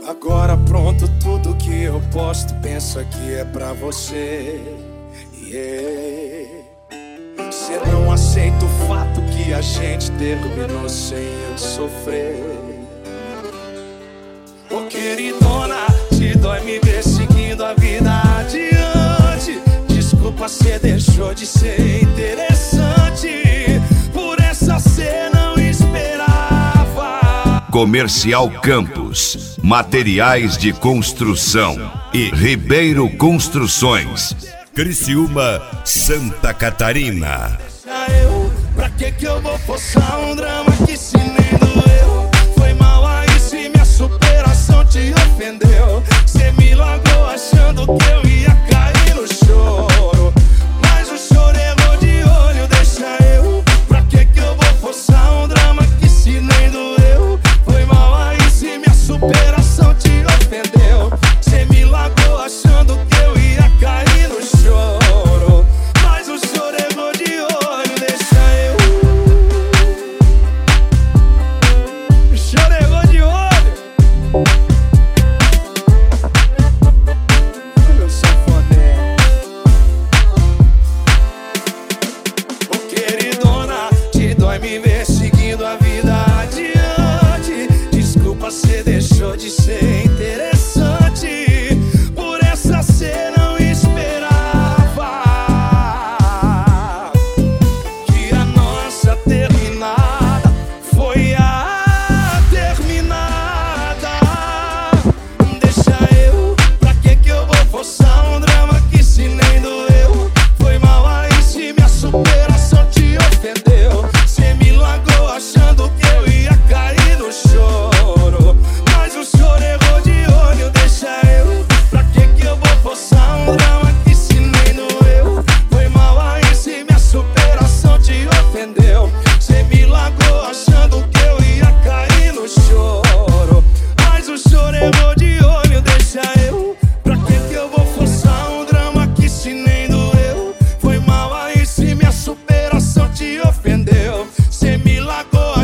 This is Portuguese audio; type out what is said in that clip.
Agora pronto, tudo que eu posto, pensa que é pra você. Cê não aceita o fato que a gente terminou sem eu sofrer. Ô queridona, te dói me ver seguindo a vida adiante. Desculpa, cê deixou de ser interessante. Por essa cê não esperava. Comercial Campos, materiais de construção e Ribeiro Construções, Criciúma, Santa Catarina. Pra que eu vou forçar um drama que se nem doeu? Foi mal aí se minha superação te ofendeu. Cê me largou achando que eu ia cair no choro, mas o choro errou de olho, deixa eu. Pra que eu vou forçar um drama que se nem doeu? Foi mal aí se minha superação te ofendeu. Cê me largou achando que eu ia cair no choro, mas o choro errou de olho, deixa eu. O choro errou de olho. Meu safadão. Ô queridona, te dói me ver seguindo a vida adiante. Desculpa, cê deixou de ser interessante. Por essa cê não esperava que a nossa terminada foi a terminada. Deixa eu, pra que eu vou forçar um drama que se nem doeu? Foi mal aí se minha superação te ofendeu. Cê me largou achando que eu ia cair no choro, mas o choro errou de olho, deixa eu. Pra que eu vou forçar um drama que se nem doeu? Foi mal aí se minha superação te ofendeu. Cê me largou achando que eu ia cair no choro, mas o choro errou de olho, deixa eu. Pra que eu vou forçar um drama que se nem doeu? Foi mal aí se minha superação te ofendeu. Cê me largou